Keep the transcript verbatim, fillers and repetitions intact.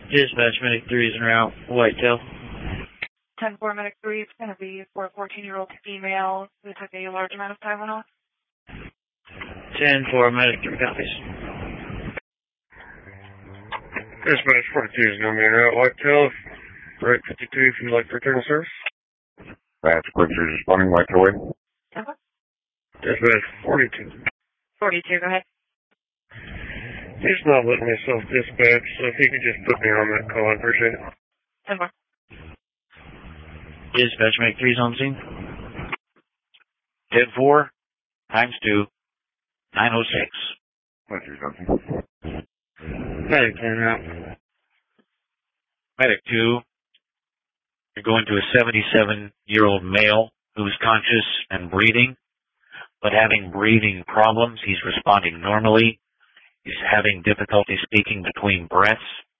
Dispatch, Medic three is en route. Whitetail. ten four Medic three, it's going to be for a fourteen-year-old female who took a large amount of Tylenol. ten four Medic three copies. Dispatch forty-two is going to be en route. Whitetail. Right fifty-two if you'd like to return to service. Dispatch forty-two is responding. Whitetail way. ten four. Dispatch forty-two. forty-two, go ahead. He's not letting me self-dispatch, so if you could just put me on that call, I appreciate it. ten four. Dispatch, Medic three is on scene. ten four times two, nine oh six. twenty-two something. Medic ten en route. Medic two, you're going to a seventy-seven-year-old male who's conscious and breathing, but having breathing problems. He's responding normally. He's having difficulty speaking between breaths.